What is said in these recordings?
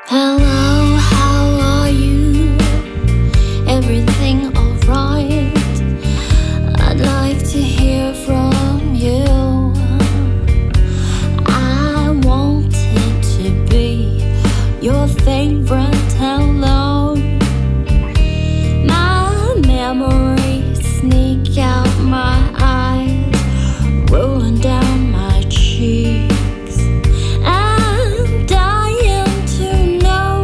Hello, how are you? Everything alright? I'd like to hear from you. I wanted to be your favorite hello. My memories sneak out my eyes, rolling down my cheeks. I'm dying to know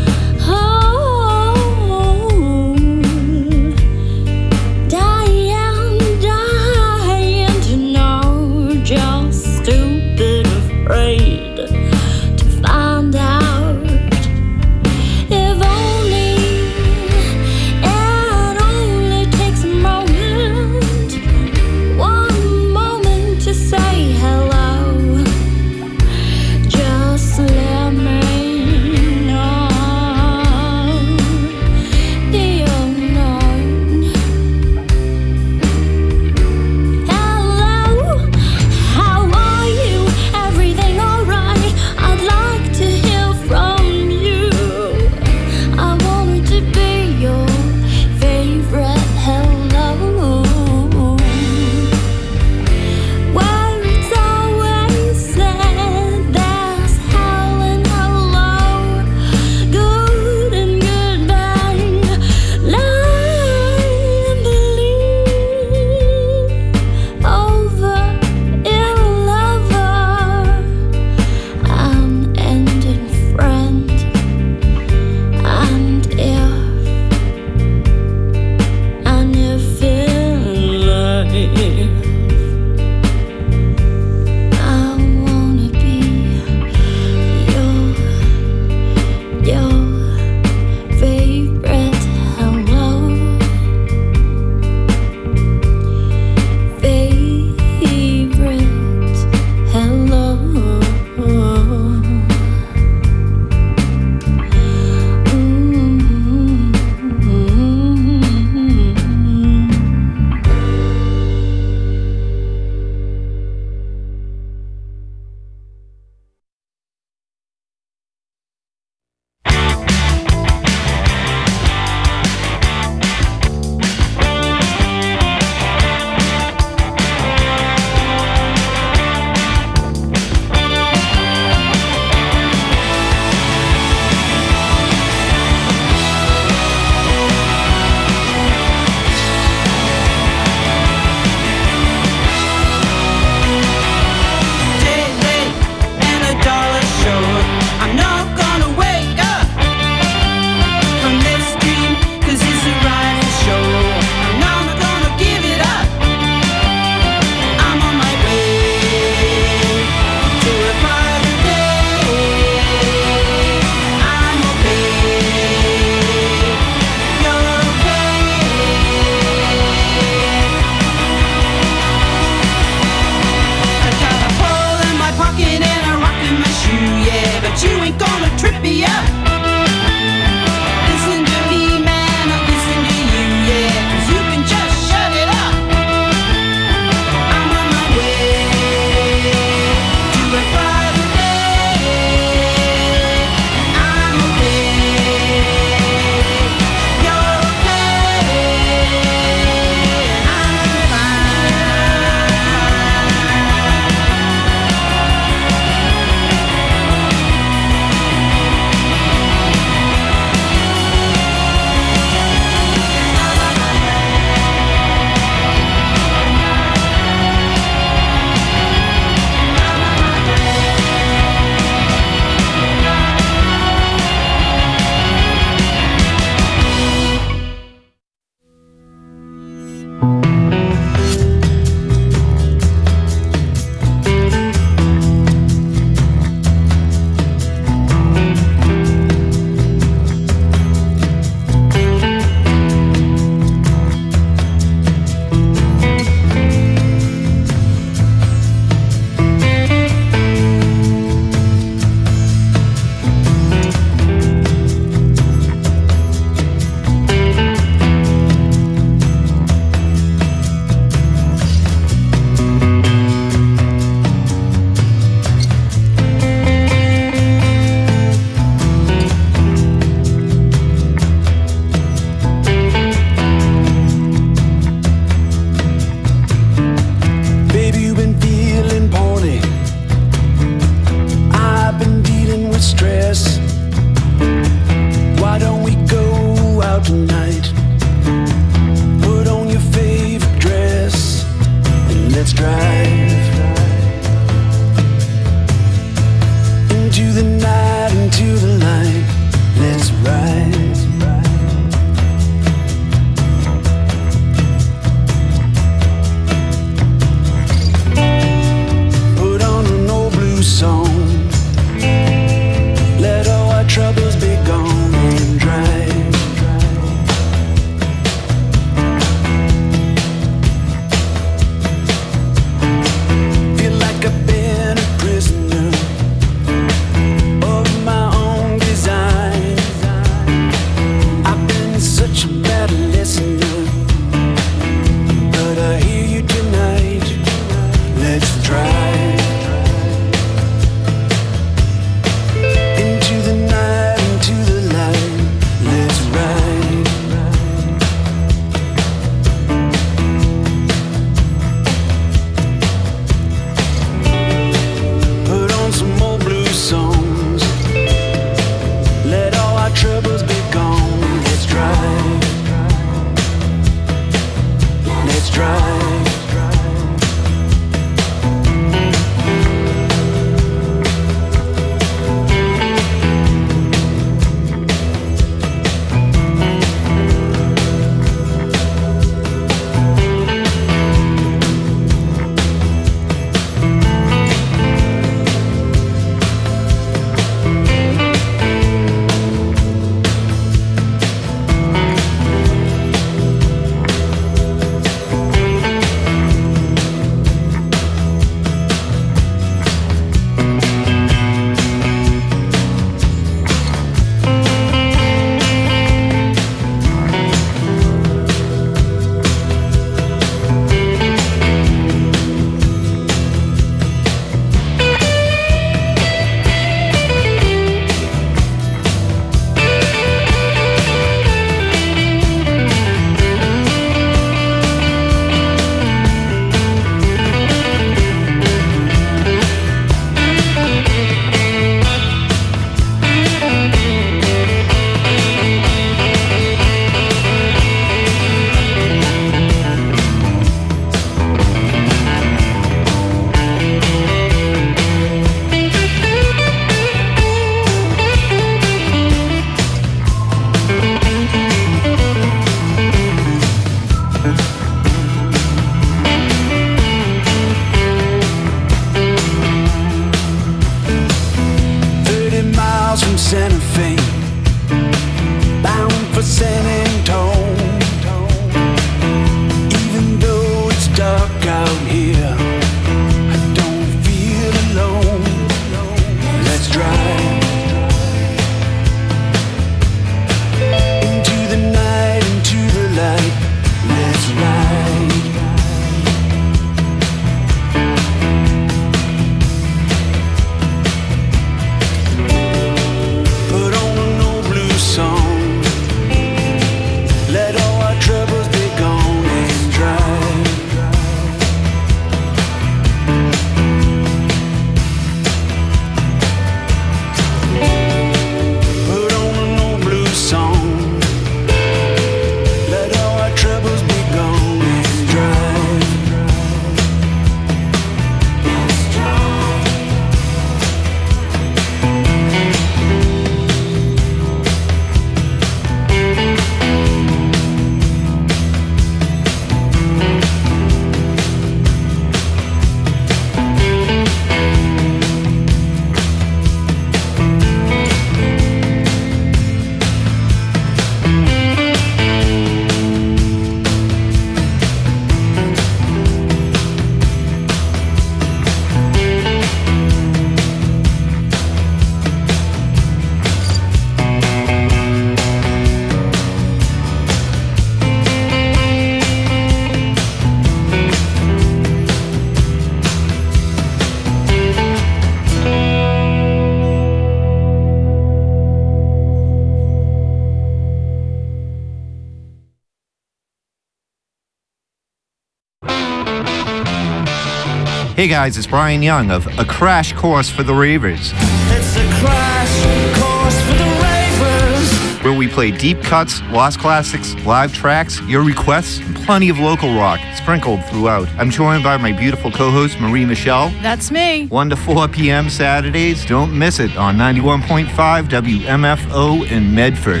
Hey guys, it's Brian Young of A Crash Course for the Ravers. It's a crash course for the Ravers, where we play deep cuts, lost classics, live tracks, your requests, and plenty of local rock sprinkled throughout. I'm joined by my beautiful co-host, Marie Michelle. That's me. 1 to 4 p.m. Saturdays. Don't miss it on 91.5 WMFO in Medford.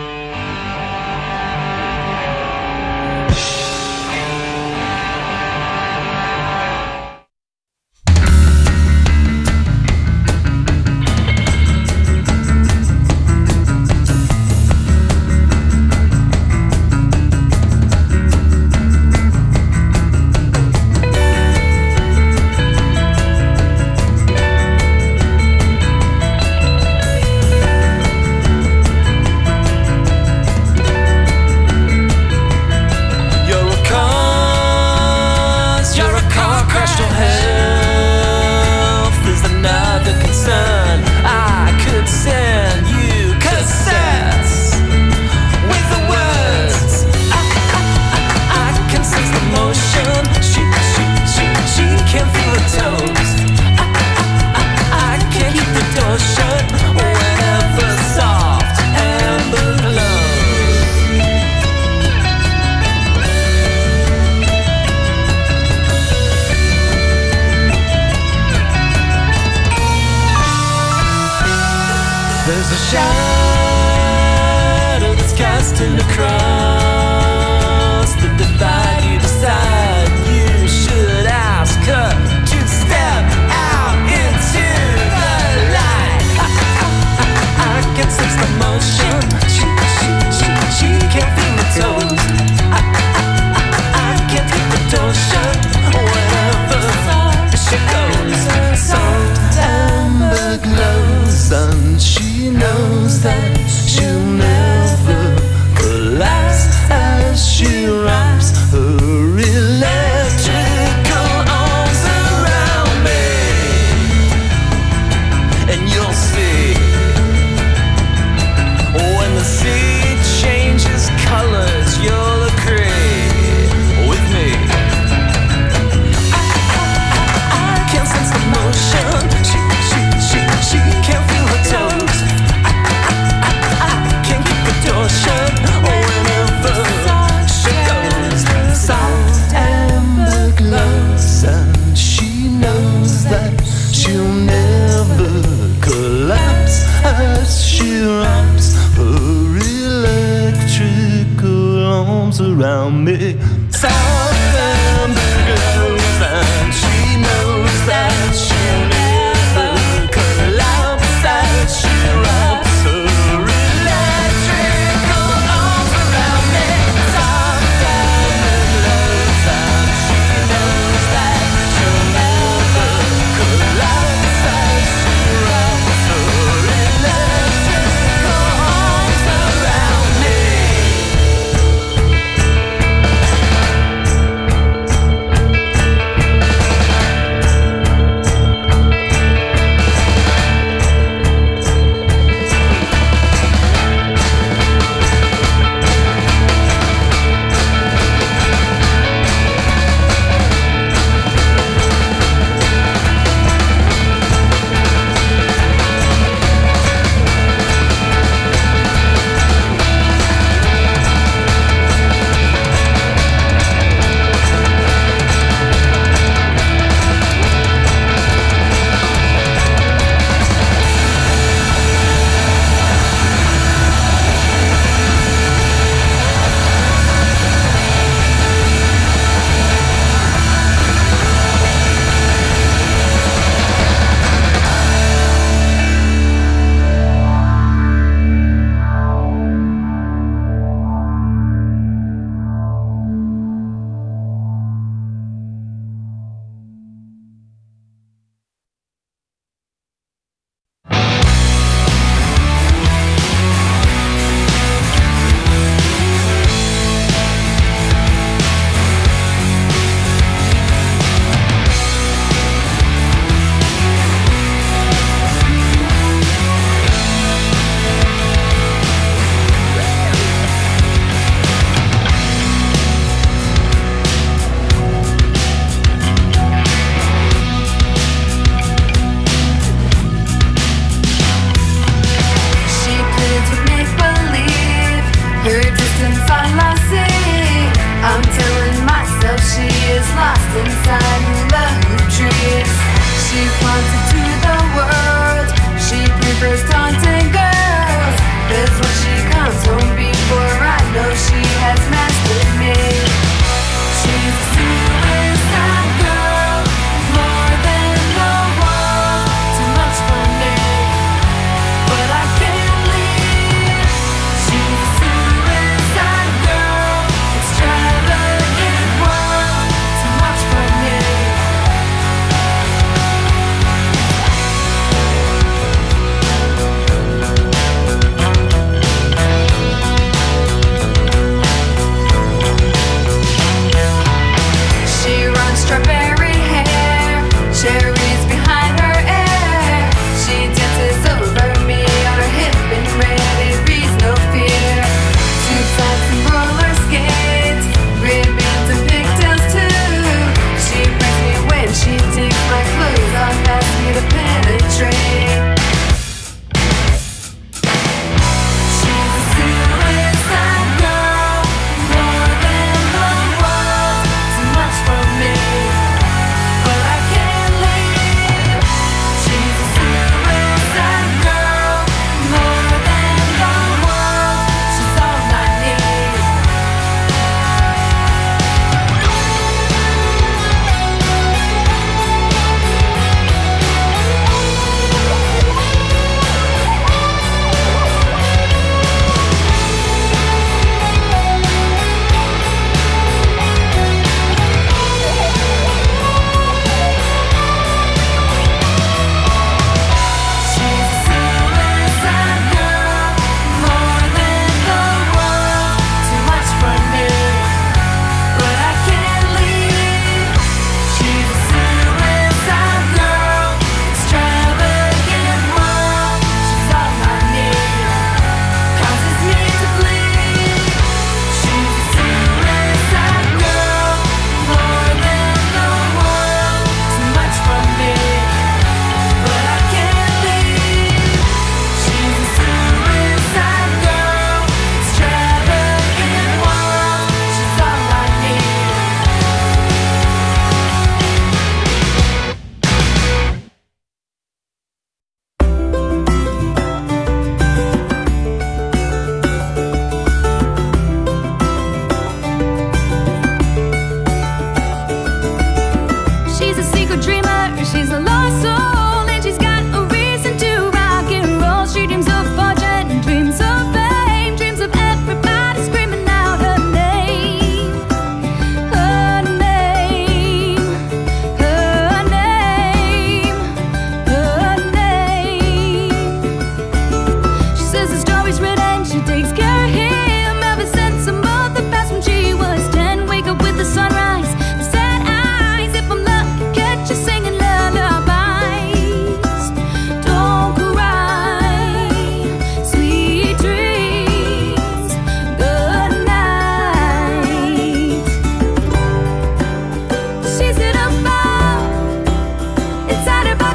There's a shadow that's casting across the divide. You decide you should ask her to step out into the light. I can sense the motion. She can't feel the toes. I can't keep the door shut whenever she goes. Salt amber glows and she knows that she'll never collapse as she wraps her electrical arms around me. And you'll see when the sea changes colors, you'll agree with me. I can sense the motion. She can't feel her toes. I can't keep the door shut whenever she goes. Salt amber glows and she knows that she'll never collapse as she wraps her electrical arms around me. Salt amber glows and she knows that she'll never collapse as she wraps her electrical arms around me. Salt amber glows and she knows that she'll never collapse as she wraps her electrical arms around me.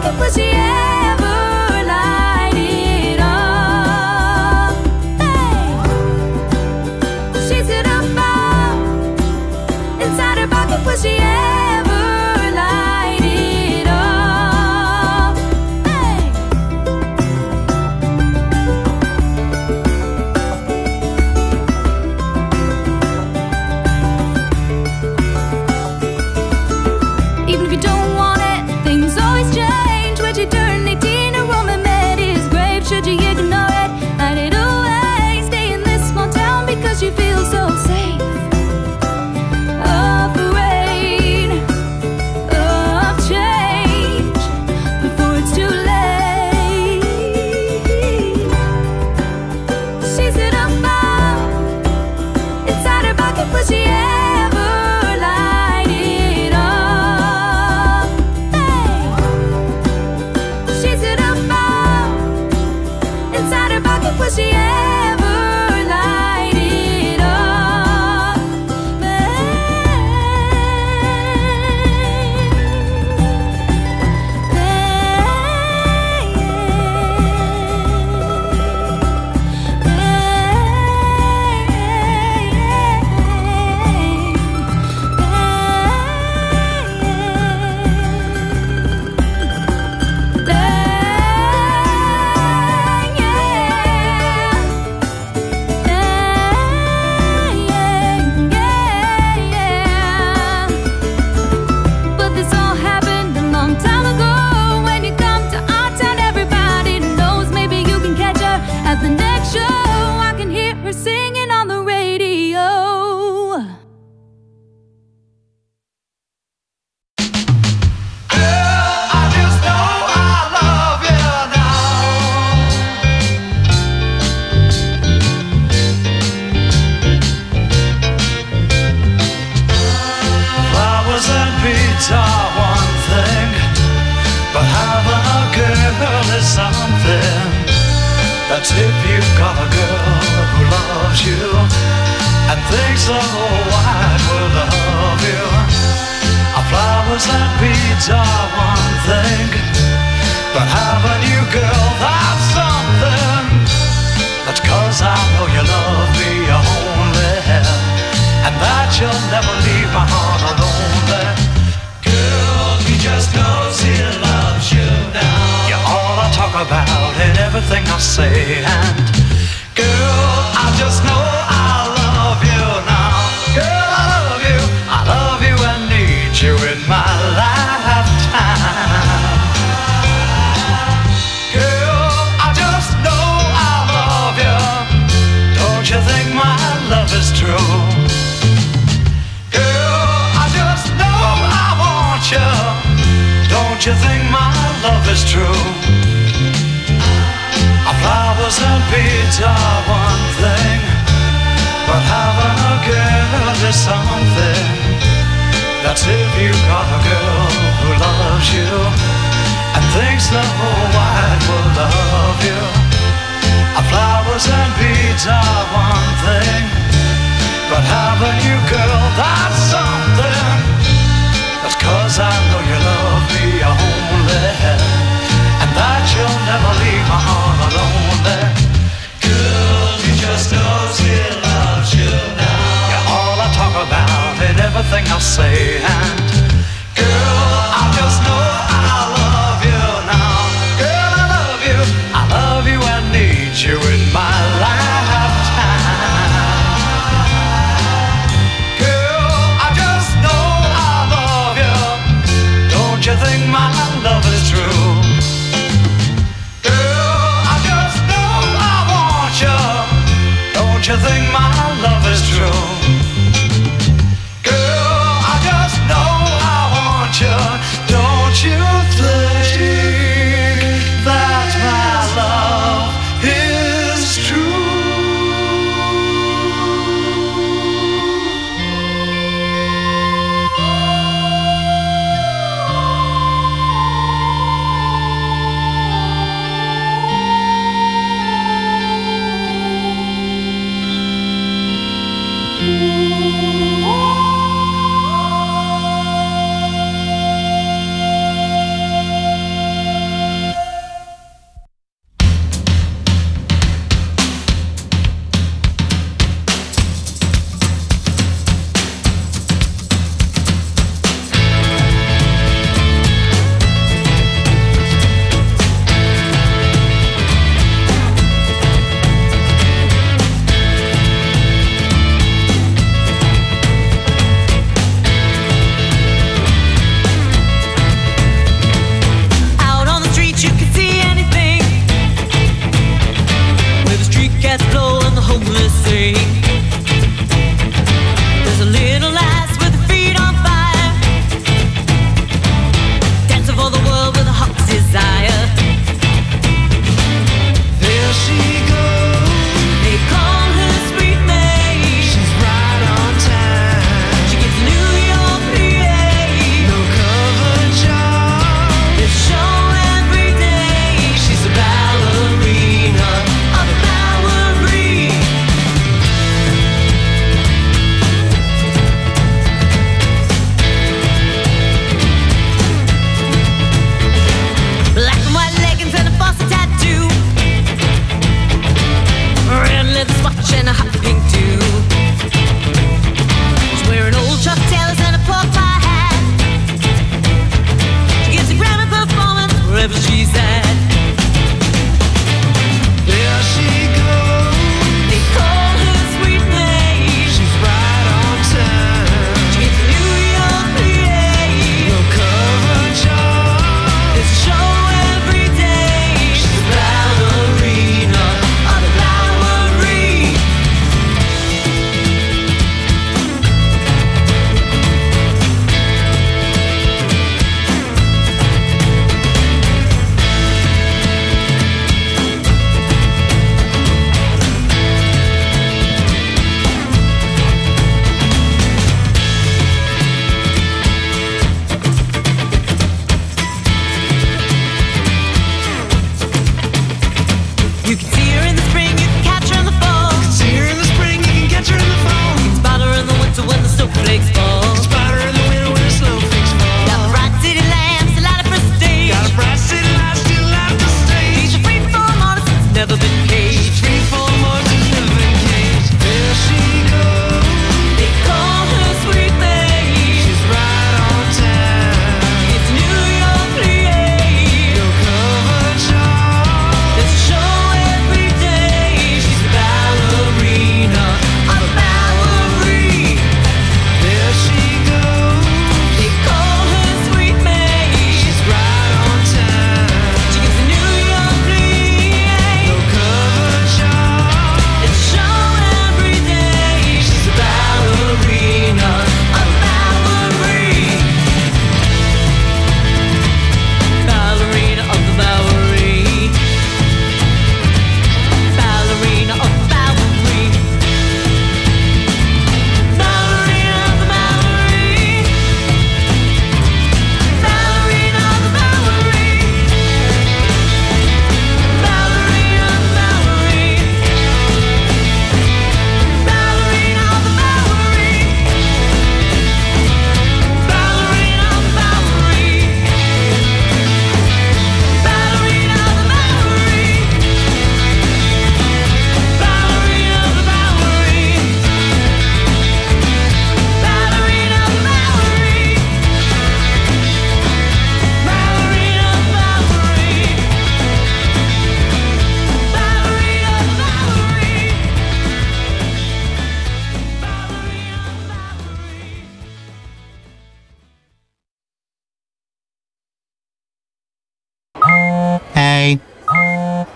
pocket, would she ever light it up? Hey, she's it about inside her pocket, would she ever light it up? Hey. Even if you don't want it, things always change. When you turn 18, a woman met his grave. Should you ignore it, hide it away? Stay in this small town because you feel so safe. Afraid of change before it's too late. She's it about inside her pocket, would she ever light it up? Hey, she's it about inside her pocket, would she ever light it up? But this all happened a long time ago. When you come to our town, everybody knows. Maybe you can catch her at the next show. I can hear her singing on the radio. I just know I love you now. Flowers and beads are one thing, but having a girl is something. That's if you've got a girl who loves you and thinks the whole wide world of you. Flowers and beads are one thing, but having you, girl, that's something. That's 'cause I know you love me only, and that you'll never leave my heart lonely. Girl, he just knows he loves you now. You're all I talk about in everything I say, and girl, I just know I love you now. Girl, I love you and need you in my lifetime. Girl, I just know I love you. Don't you think my love is true? Girl, I just know I want you. Don't you think my love is true? Flowers and beads are one thing, but having a girl is something. That's if you got a girl who loves you and thinks the whole wide world of you. Flowers and beads are one thing, but having you, girl, that's something. That's 'cause I know you love me only, and that you'll never leave my heart lonely. Girl, he just knows he loves you now. You're all I talk about in everything I say, and girl, I just know I love you now. Girl, I love you and need you in my lifetime. Girl, I just know I love you. Don't you think my love is true? Girl, I just know I want you. Don't you think my love is true? Girl, I just know I want you. Don't you think that my love is true?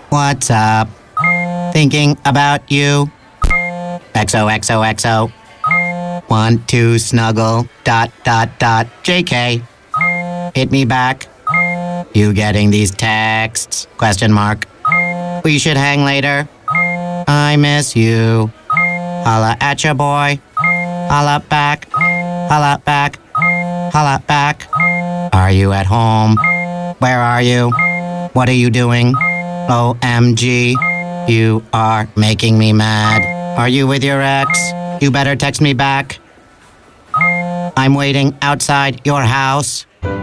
What's up? Thinking about you. XOXOXO. 1, 2, snuggle. ... JK. Hit me back. You getting these texts? Question mark. We should hang later. I miss you. Holla at ya, boy. Holla back. Holla back. Holla back. Are you at home? Where are you? What are you doing? OMG. You are making me mad. Are you with your ex? You better text me back. I'm waiting outside your house.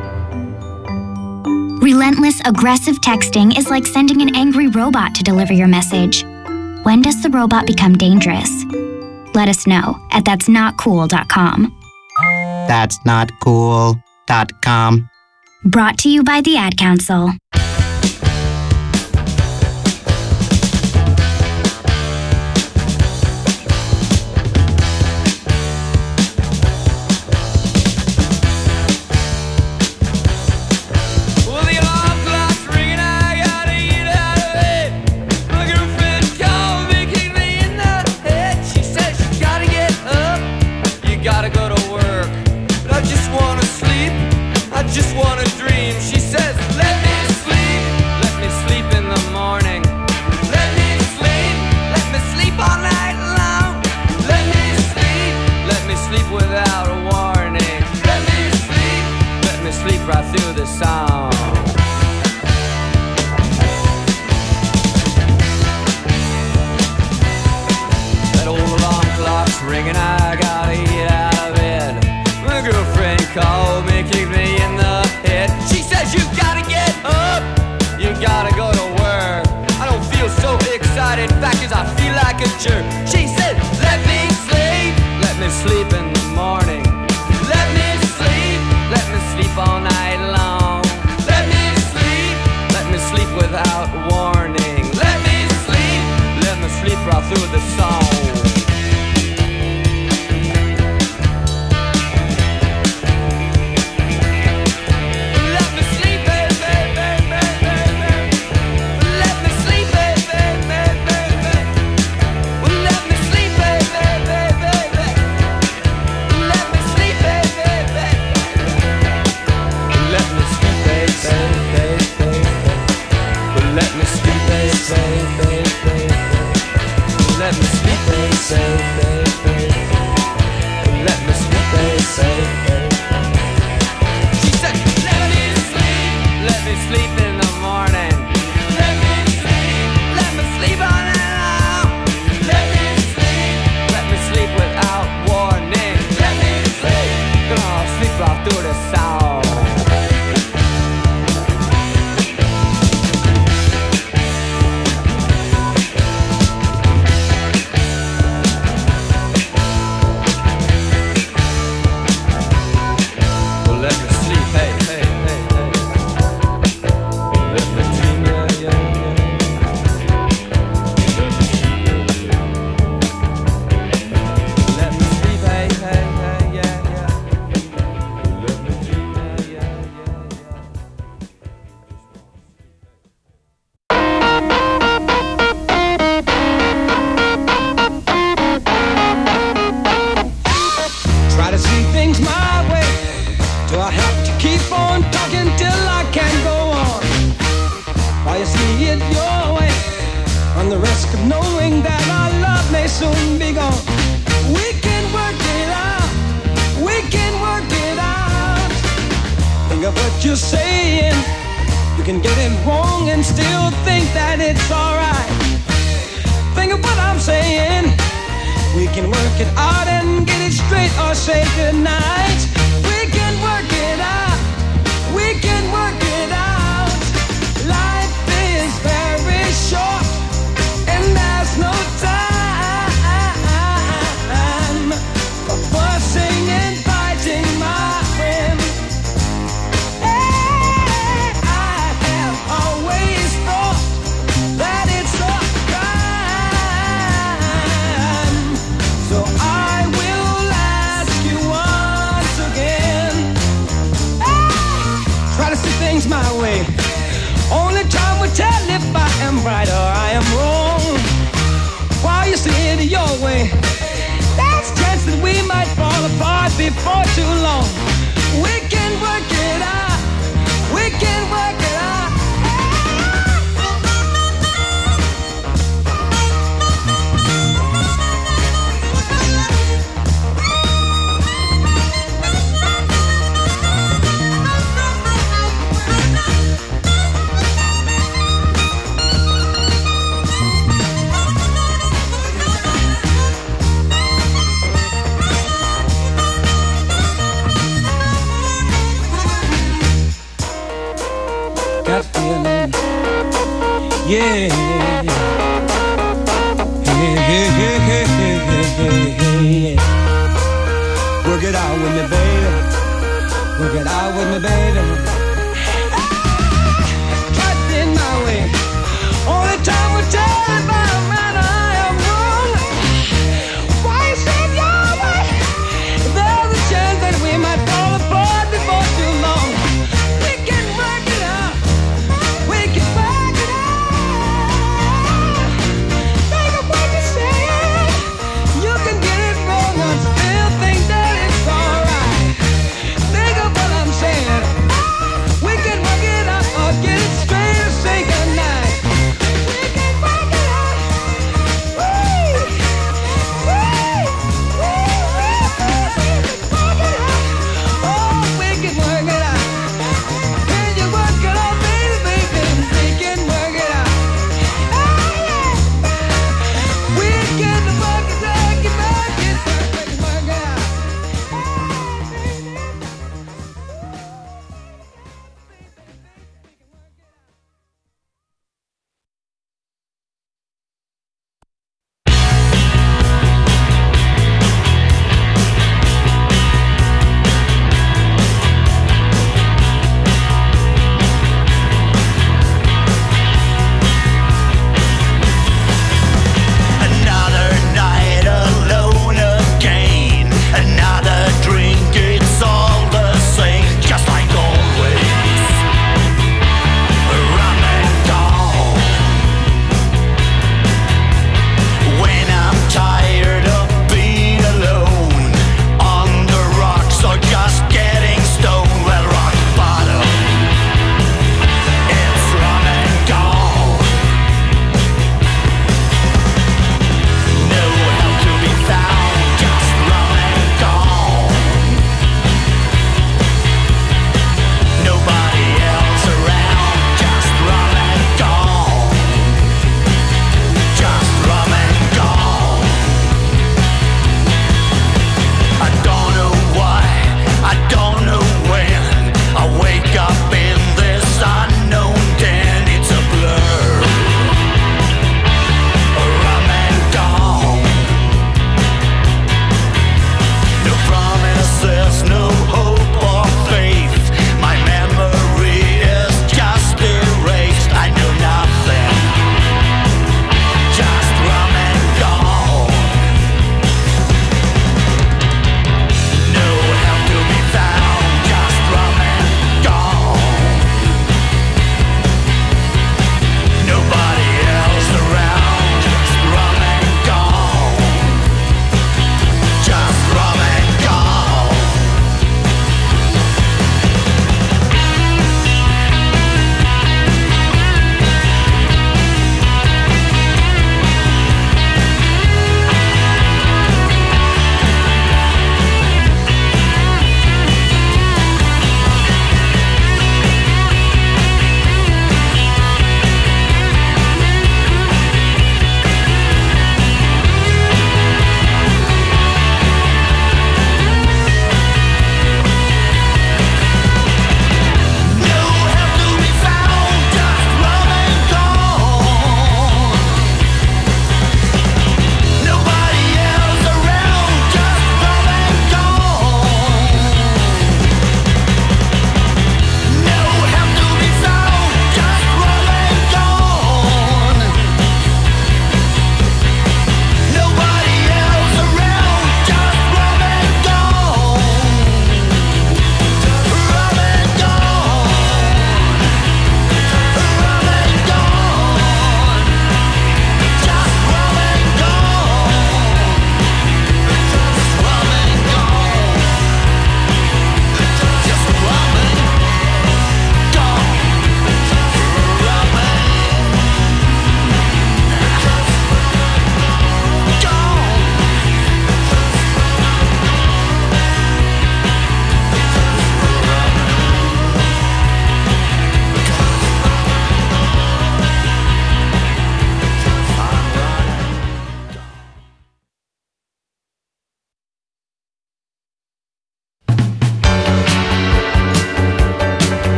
Relentless, aggressive texting is like sending an angry robot to deliver your message. When does the robot become dangerous? Let us know at that'snotcool.com. That'snotcool.com. Brought to you by the Ad Council. right or I am wrong. While you see it your way, there's a chance that we might fall apart before too long. We can work it out. We can work it out. Got a feeling, yeah. Work it out with me, baby. Work it out with me, baby. Got in my way. Only time will tell if I'm right or I am wrong. Why you said your way? There's a chance that we might fall apart before too long. We can work it out. We can work it out. Think of what you said. You can get it wrong and still think that it's alright. Think of what I'm saying.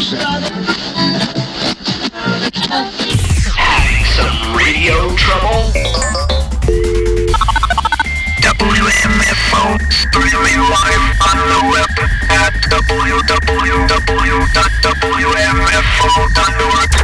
Having some radio trouble? WMFO, streaming live on the web at www.wmfo.org.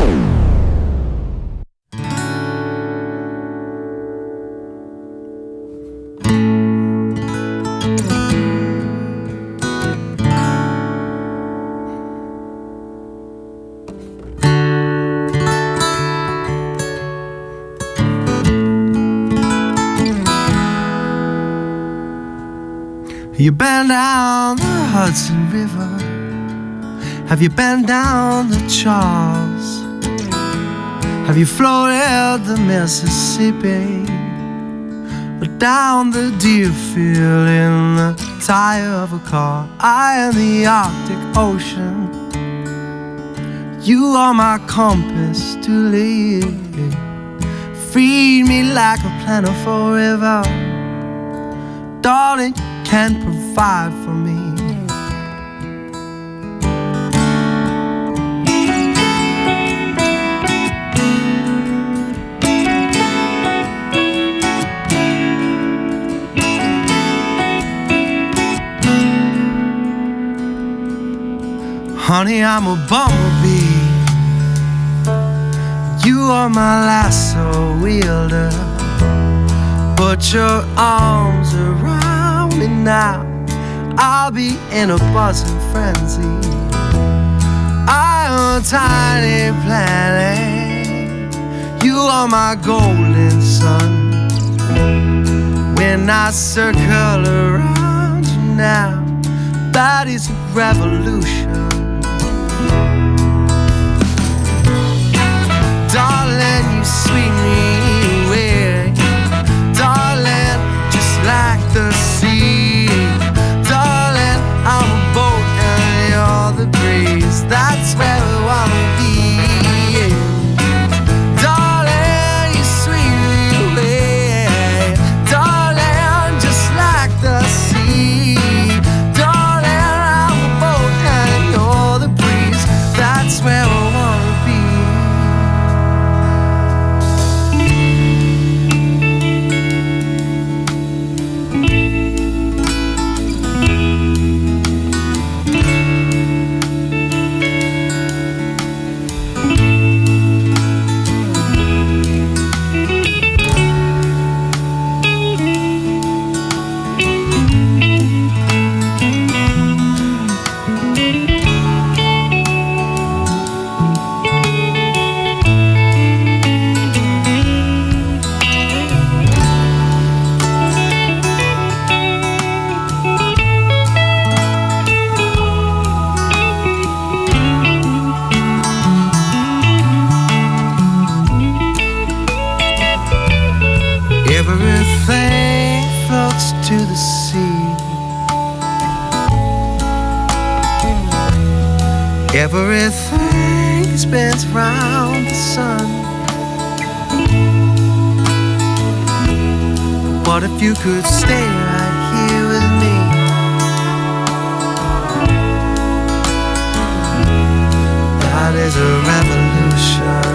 You been down the Hudson River? Have you been down the Charles? Have you floated the Mississippi? Or down the Deerfield in the tire of a car? I in the Arctic Ocean. You are my compass to lead. Feed me like a plentiful river. Darling, can provide for me. Honey, I'm a bumblebee. You are my lasso wielder. Put your arms around me now. I'll be in a buzzing frenzy. I am a tiny planet. You are my golden sun. When I circle around you now, that is a revolution. Darling, you sweet me away. Darling, just like the sea. Darling, I'm a boat and you're the breeze. That's where we wanna be. Darling, you sweet me away. Darling, just like the sea. Darling, I'm a boat and you're the breeze. That's where we wanna be. Everything floats to the sea. Everything spins round the sun. What if you could stay right here with me? That is a revolution.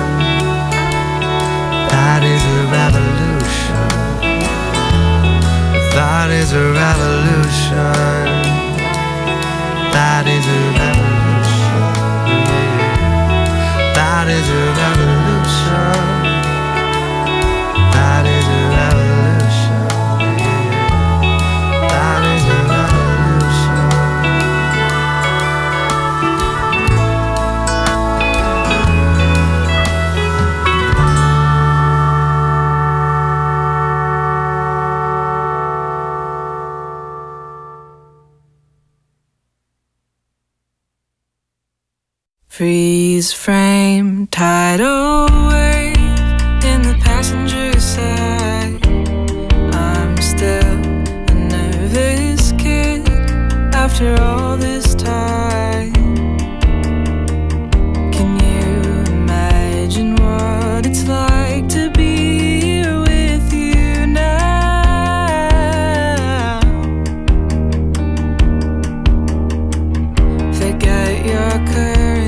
That is a revolution. That is a revolution. That is a revolution. That is a revolution. That is a revolution. That is a revolution. Freeze frame, tidal wave in the passenger side. I'm still a nervous kid after all this time. Can you imagine what it's like to be here with you now? Forget your courage.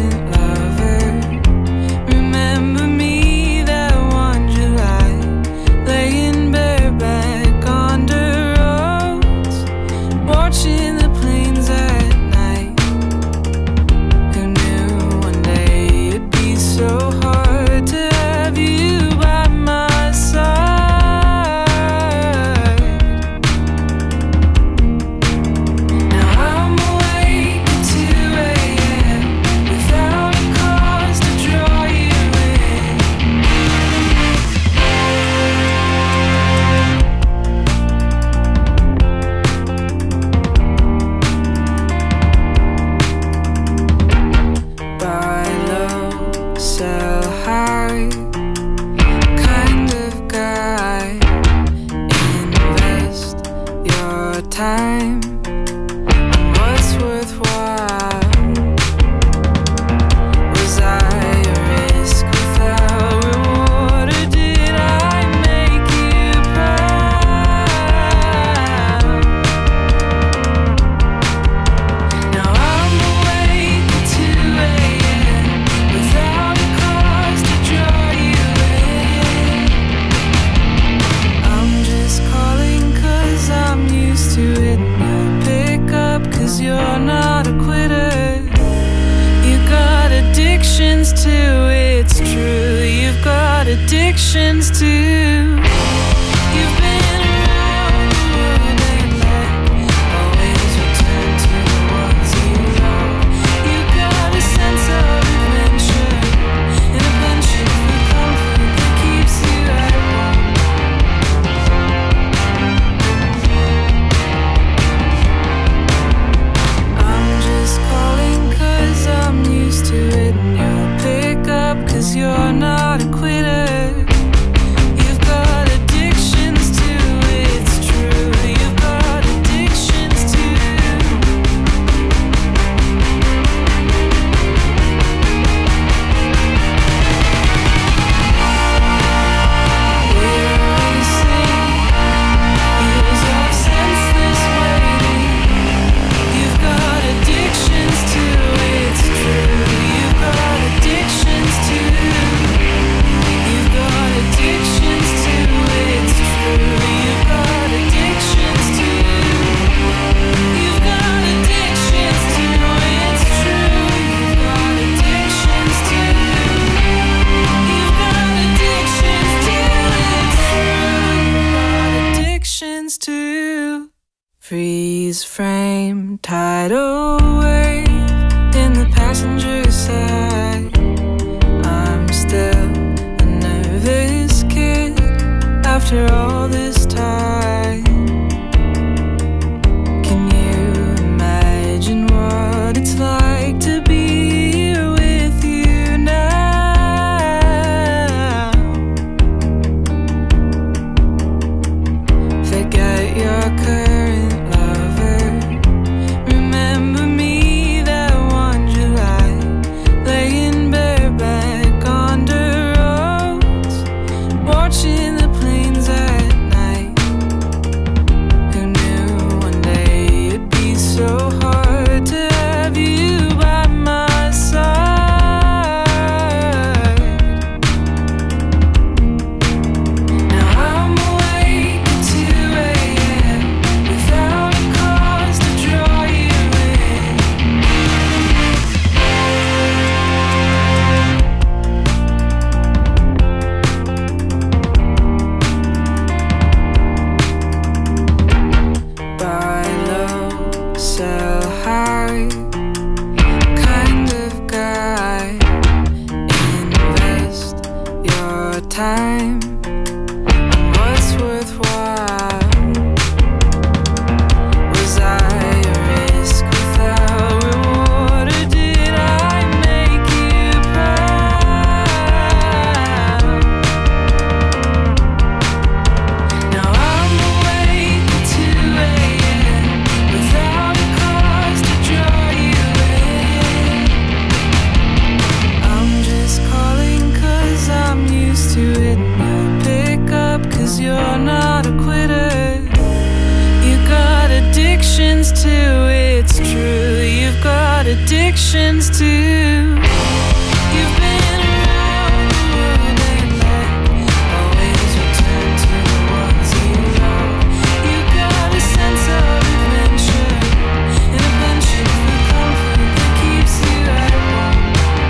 'cause you're not a quitter. You got addictions too, it's true. You've got addictions too. You've been around the world and back, always return to the ones you love. You got a sense of adventure and a penchant for comfort that keeps you at home. I'm just calling 'cause I'm used to it, and you'll pick up 'cause you're not a quitter. You've got addictions too, it's true. You've got addictions too. We're racing years of senseless waiting. You've got addictions too, it's true. You've got addictions too. You've got addictions too, it's true. You've got addictions too. You've got addictions too, it's true. You've got addictions too. You've got addictions too, it's true. You've got addictions too. Freeze frame, tidal wave in the passenger side. I'm still a nervous kid after all this time. Can you imagine what it's like to be here with you now? Forget your current lover. Remember me that one July, laying bareback on the roads, watching the planes at night. Who knew one day it'd be so hard to have you by my side? Now I'm awake at 2 a.m. without a cause to draw you in. Buy low, sell high, kind of guy. Invest your time on what's worthwhile. Was I a risk without reward, or did I make you proud? Now I'm awake at 2 a.m. without a cause to draw you in. I'm just calling 'cause I'm used to it, and you'll pick up 'cause you're not a quitter. You got addictions too, it's true. You've got addictions too. You've been around the world and back, always return to the ones you love. You got a sense of adventure and a penchant for comfort that keeps you at home.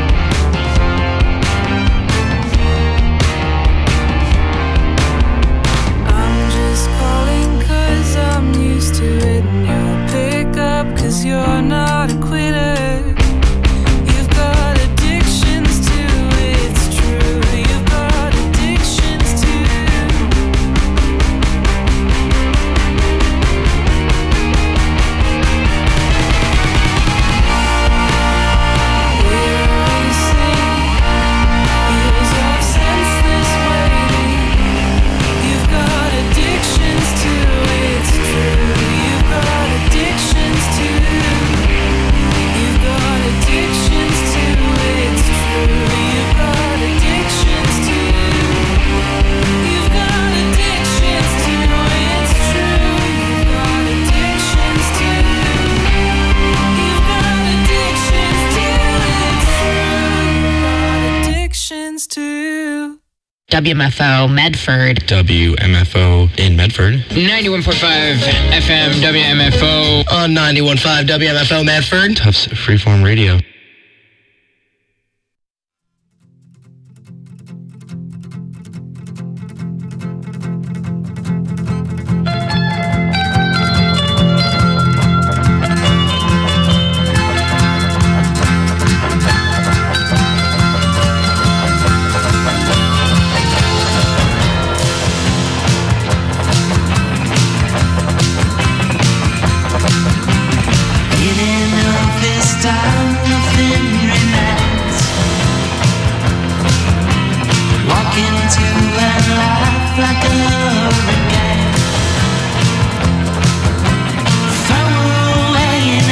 I'm just calling 'cause I'm used to it, and you'll pick up 'cause you're not a quitter. You've got addictions too, it's true. You've got addictions too. We're racing years of senseless waiting. You've got addictions too, it's true. You've got addictions too. WMFO Medford. WMFO in Medford. 91.5 FM WMFO. On 91.5 WMFO Medford. Tufts Freeform Radio.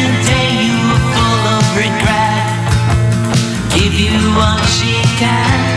Give you what she can.